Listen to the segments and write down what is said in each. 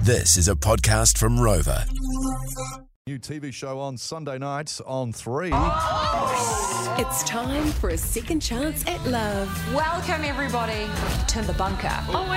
This is a podcast from Rover. New TV show on Sunday night on 3. It's time for a second chance at love. Welcome, everybody, to the bunker.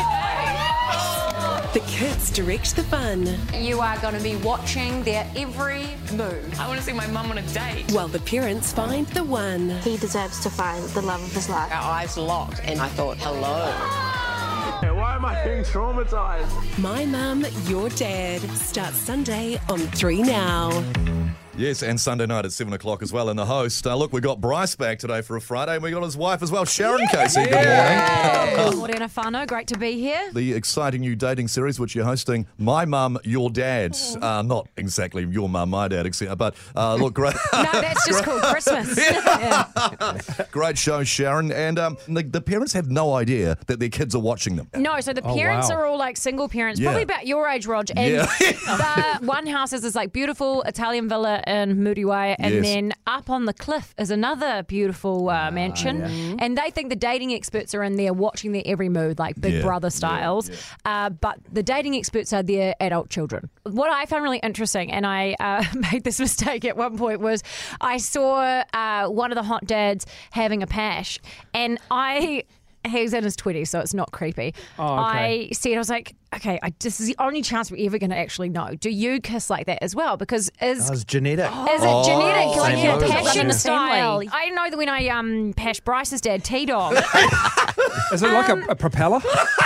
The kids direct the fun, You are going to be watching their every move. I want to see my mum on a date. while the parents find the one. He deserves to find the love of his life. Our eyes locked, and I thought, hello. Why am I being traumatized? My Mum, Your Dad starts Sunday on 3 Now. Yes, and Sunday night at 7 o'clock as well. And the host, look, we got Bryce back today for a Friday, and we got his wife as well, Sharon Casey. Good morning. Morena whānau, great to be here. The exciting new dating series which you're hosting, My Mum, Your Dad. Not exactly your mum, my dad, but look, great. No, that's just called Christmas. Great show, Sharon. And the parents have no idea that their kids are watching them. No, so the parents are all like single parents, probably about your age, Rog. And the one house is this like beautiful Italian villa in Muriwai, and then up on the cliff is another beautiful mansion. And they think the dating experts are in there watching their every move, like Big Brother styles. But the dating experts are their adult children. What I found really interesting, and I made this mistake at one point, was I saw one of the hot dads having a pash, and he's in his 20s, so it's not creepy. I was like, okay, this is the only chance we're ever going to actually know. Do you kiss like that as well? Because It's genetic. is it genetic? Like Same your move. passion Yeah. style. I know that when I pashed Bryce's dad, T-Dog. Is it like a propeller?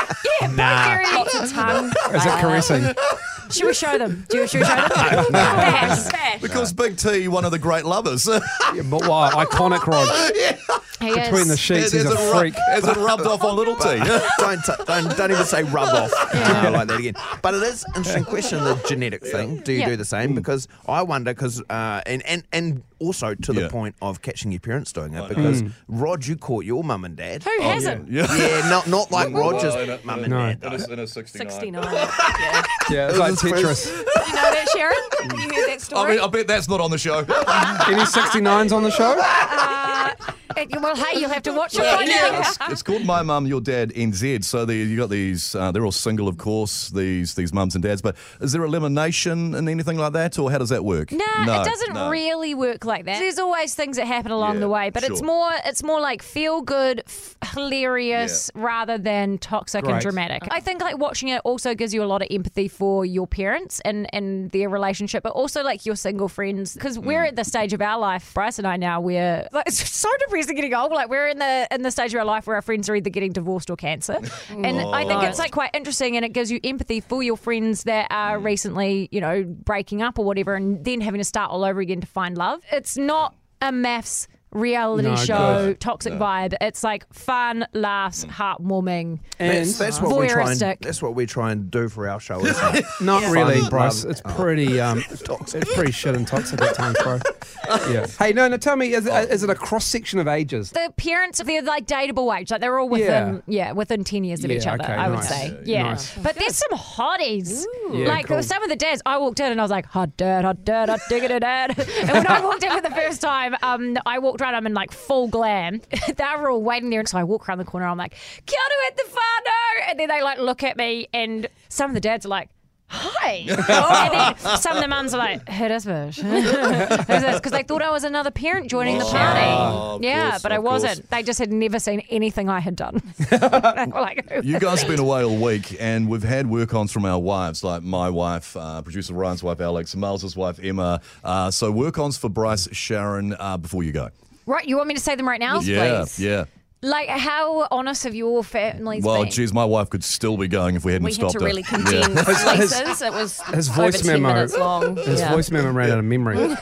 Lots of tongue. Is it caressing? Should we show them? Should we show them? Bash. Because Big T, one of the great lovers. Yeah, but why? Iconic Rod. He is. Between the sheets, he's a freak. Has it rubbed off on little T? Don't even say rub off like that again. But it is an interesting question, the genetic thing. Do you do the same? Because I wonder, and also to the point of catching your parents doing it, because Rod, you caught your mum and dad. Who hasn't? Yeah, not like Roger's mum and No. dad. In a 69. 69. Yeah, it's like Tetris. You know that, Sharon? You heard that story? I bet that's not on the show. Any 69s on the show? Well, hey, you'll have to watch it. It's called My Mum, Your Dad NZ. So you got these, they're all single, of course, these mums and dads. But is there elimination and anything like that, or how does that work? No, it doesn't really work like that. There's always things that happen along the way, but it's more like feel good, hilarious, rather than toxic and dramatic. I think like watching it also gives you a lot of empathy for your parents and their relationship, but also like your single friends, because we're at the stage of our life, Bryce and I now, where like, it's so depressing getting old. Like we're in the stage of our life where our friends are either getting divorced or cancer, and I think it's like quite interesting, and it gives you empathy for your friends that are recently, breaking up or whatever, and then having to start all over again to find love. It's not a maths reality show, toxic vibe. It's like fun, laughs, heartwarming. And That's what we try and voyeuristic. that's what we try and do for our show, isn't it? not really, Fun, Bryce. love. It's pretty it's pretty shit and toxic at times, bro. Yeah. Hey, no, tell me, is it a cross section of ages? The parents, they're like dateable age. Like they're all within 10 years of each other, okay, I would nice. say. Nice. But there's some hotties. Yeah, like cool. some of the dads, I walked in and I was like, hot dad, hot diggity dad. And when I walked in for the first time, I walked around, I'm in like full glam. They were all waiting there. And so I walk around the corner, I'm like, kia ora at the whānau. And then they like look at me, and some of the dads are like, hi. And then some of the mums are like, who is this? Who's this? Because they thought I was another parent joining the party. But I wasn't. They just had never seen anything I had done. They were like, who You is guys have been this? away all week, and we've had work-ons from our wives, like my wife, producer Ryan's wife, Alex, Miles' wife, Emma. So work-ons for Bryce, Sharon, before you go. Right, you want me to say them right now? Please. Yeah. Like, how honest have your families Well, been? geez, my wife could still be going if we hadn't We had stopped to it. really condense places. It was His over voice 10 memo. minutes long. His voice memo ran out of memory. Well,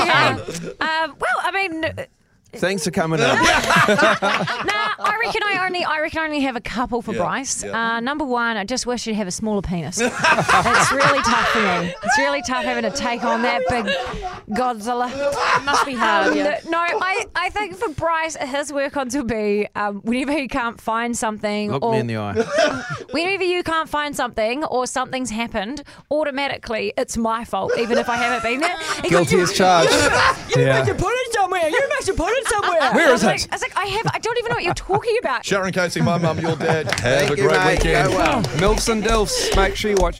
I mean, Thanks for coming up. I reckon I only have a couple for Bryce. Yeah. Number one, I just wish you'd have a smaller penis. It's really tough for me. It's really tough having to take on that big Godzilla. It must be hard, yeah. No, I think for Bryce, his work-ons will be whenever he can't find something. Look or me in the eye. whenever you can't find something or something's happened, automatically it's my fault, even if I haven't been there. He goes, Guilty as charged. You must have put it somewhere. You must have put it somewhere. Where is I it? was like, I don't even know what you're talking about. Sharon Casey, my mum, your dad. Have Thank a you, great mate. weekend. Go well. Milfs and Dilfs. Make sure you watch.